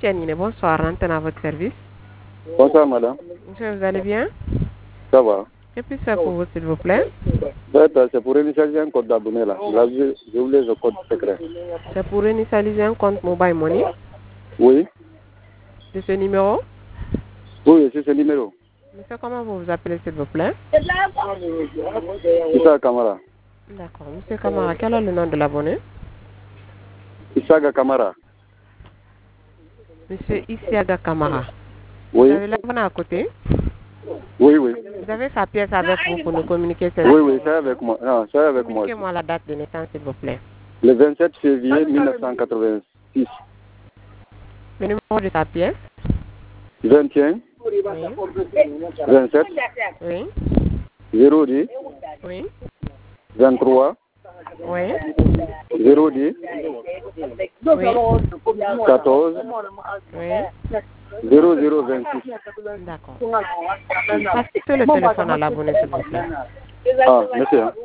Tianine, bonsoir, Antenne à votre service. Bonsoir, madame. Monsieur, vous allez bien? Ça va. Que puis-je faire pour vous, s'il vous plaît? C'est pour initialiser un code d'abonné là. Là, j'ai oublié le code secret. C'est pour initialiser un compte Mobile Money. Oui. De ce numéro? Oui, c'est ce numéro. Monsieur, comment vous vous appelez, s'il vous plaît? Issa Kamara. D'accord. Monsieur Kamara, quel est le nom de l'abonné? Issaga Kamara. Monsieur Isiaga Kamara. Oui. Vous avez l'abonné à côté? Oui, oui. Vous avez sa pièce avec vous pour nous communiquer cette Oui, oui, c'est avec moi. Non, c'est avec moi. Communiquez-moi la date de naissance, s'il vous plaît. Le 27 février 1986. Le numéro de sa pièce? 21 Oui. 27 Oui. 010 Oui. 23 Oui. 010 Oui. 14 Oui. 0026. D'accord. Passez le téléphone à l'abonné, s'il vous plaît. Ah, merci. Hein.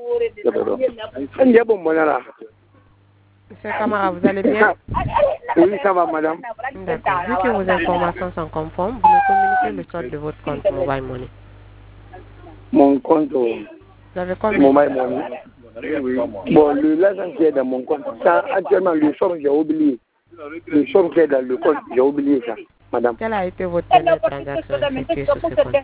Monsieur Kamara, vous allez bien? Oui, ça va, madame. D'accord. Vu que vos informations sont conformes, vous nous communiquez le solde de votre compte Mobile Money. Mon compte Vous avez combien? Mobile Money. Bon, l'argent qui est dans mon compte, ça, actuellement, le somme, j'ai oublié. Le somme qui est dans le compte, j'ai oublié ça, madame. Quelle a été votre dernière transaction effectuée sur ce compte?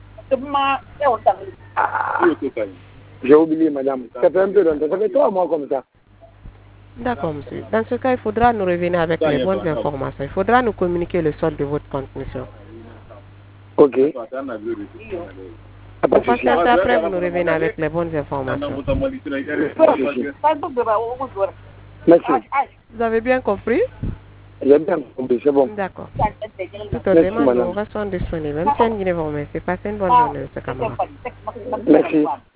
J'ai oublié, madame. Ça fait un peu longtemps, ça fait 3 mois comme ça. D'accord, monsieur. Dans ce cas, il faudra nous revenir avec les bonnes informations. Il faudra nous communiquer le solde de votre compte, monsieur. Ok. Vous pensez après, vous nous revenez avec les bonnes informations. Merci. Vous avez bien compris? J'ai bien compris, c'est bon. D'accord. Tout autrement, nous restons disponibles. Même si vous remercie. Passez une bonne journée, monsieur Kamara. Merci.